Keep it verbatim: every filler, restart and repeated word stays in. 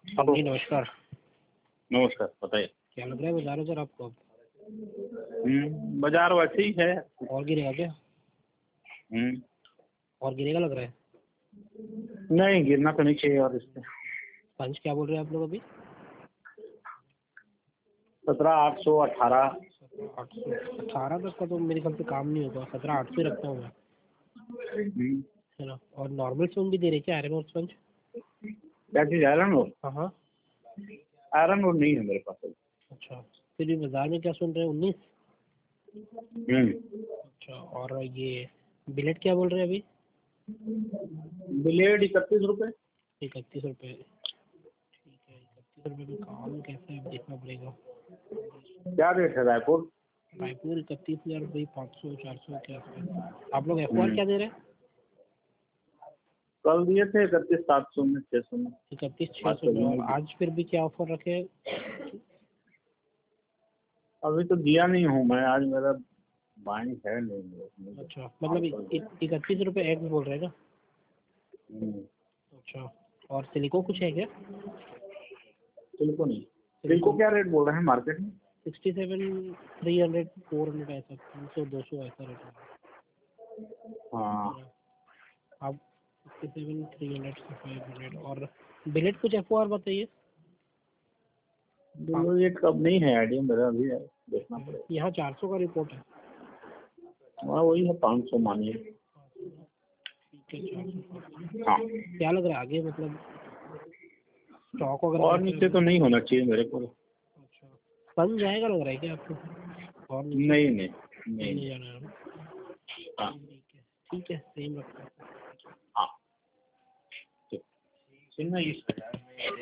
Hello. जी नमस्कार। नमस्कार, बताइए। क्या लग रहा है बाजार सर आपको अब? हम्म, बाजार वैसे ही है। और गिरेगा क्या? हम्म, और गिरेगा लग रहा है। नहीं गिरना तो नहीं चाहिए। और इससे पंच क्या बोल रहे हैं आप लोग अभी? सत्रह आठ सौ अठारह। आठ सौ अठारह तक का तो मेरे ख्याल से काम नहीं होगा। सत्रह आठ सौ रखता हूँ मैं, है ना। और नॉर्मल स्टोन भी दे रहे क्या आयरन और स्पंज? क्या चीज? Iron rod? हाँ हाँ। आयरन रोड नहीं है मेरे पास अभी। अच्छा, फिर भी बाजार में क्या सुन रहे हैं? उन्नीस। हम्म, अच्छा, और ये बिलेट क्या बोल रहे हैं अभी? ब्लेड इकतीस रुपए। इकतीस रुपये। ठीक है, इकतीस रुपये में काम कैसे है अब देखना पड़ेगा। क्या रेट है रायपुर? रायपुर इकतीस हज़ार रुपये, पाँच सौ चार सौ के आसपास। आप लोग एफ हम्म, क्या दे रहे हैं? कल दिए थे इकतीस सात सौ में, छह सौ में। इकतीस छः आज सौ तो में। और नहीं दिया। आज फिर भी क्या ऑफर रखे हैं? अभी तो दिया नहीं हूँ मैं। आज मेरा बाइंग है नहीं मेरे को। अच्छा, मतलब इकतीस रुपये एक्स बोल रहे हैं ना? हम्म, अच्छा, और सिलिको कुछ है क्या? सिल्को नहीं। सिल्को क्या रेट बोल रहे हैं मार्केट में? Sixty seven three hundred four hundred ऐसा, तीन सौ दो सौ ऐसा रेट हाँ, है। आप सिक्सटी सेवन थ्री हंड्रेड से फाइव हंड्रेड। और बिलेट कुछ एफ ओ आर बताइए। हाँ, रेट कब नहीं है आइडिया मेरा अभी है, देखना पड़ेगा। यहाँ चार सौ का रिपोर्ट है। हाँ वही है, पाँच सौ मानिए। ठीक है, चार सौ। हाँ, क्या लग रहा है आगे, मतलब स्टॉक वगैरह और कैसा नीचे है? तो नहीं होना चाहिए मेरे को। अच्छा, बन जाएगा लग रहा है क्या आपको? और नीचे नहीं नहीं नहीं, नहीं। नहीं जाना है ना? हाँ ठीक है, ठीक है, सेम रखता हूँ। हाँ, ठीक। सुनना इस